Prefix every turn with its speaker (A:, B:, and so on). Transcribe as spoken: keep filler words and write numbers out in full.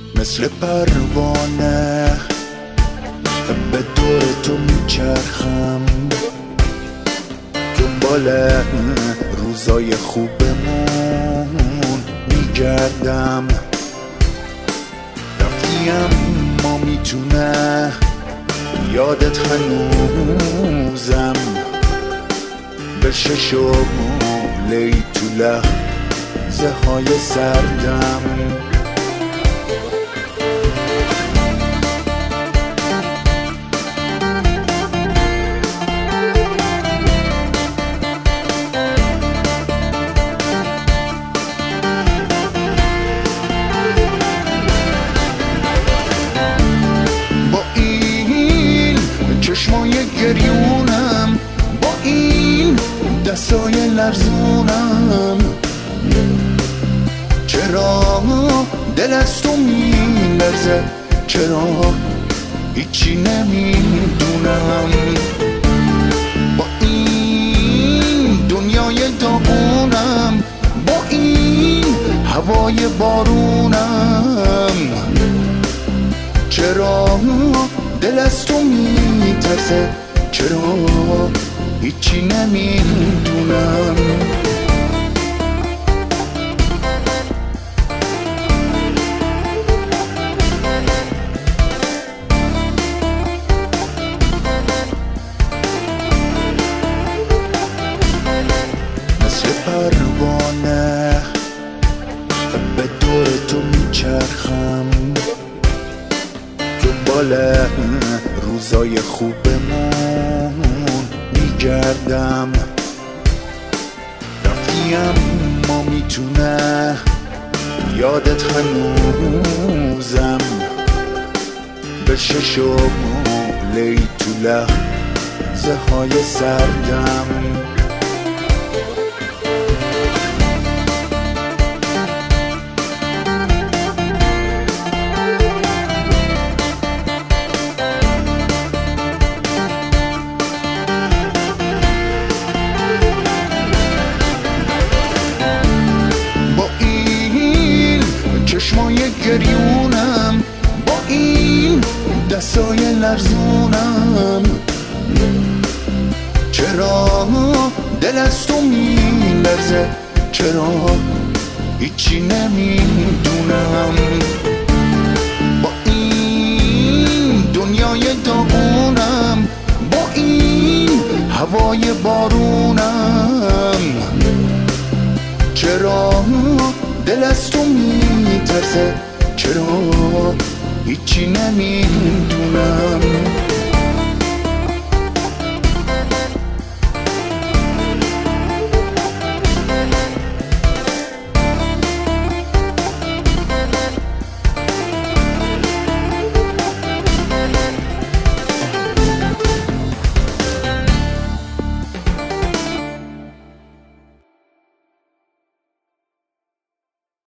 A: مثل پروانه به دور تو میچرخم، دنبال روزای خوبمون میگردم. رفتیم ما میتونه یادت هنوزم بشه شعله تو لحظه های سردم. چشمای گریونم، با این دستای لرزونم، چرا دل از تو میلرزه، چرا هیچی نمیدونم. با این دنیای داغونم، با این هوای بارونم، چرا دل از تو میترسه، چرا هیچی نمیدونم. مثل پروانه به دور تو میچرخم، دنبال روزای خوبمون میگردم. رفتیم ما میتونه یادت هنوزم بشه شعله تو لحظه های سردم. چشمای گریونم، با این دستای لرزونم، چرا دل از تو میلرزه، چرا هیچی نمیدونم. با این دنیای داغونم، با این هوای بارونم، چرا دل از تو میترسه، چرا هیچی نمیدونم.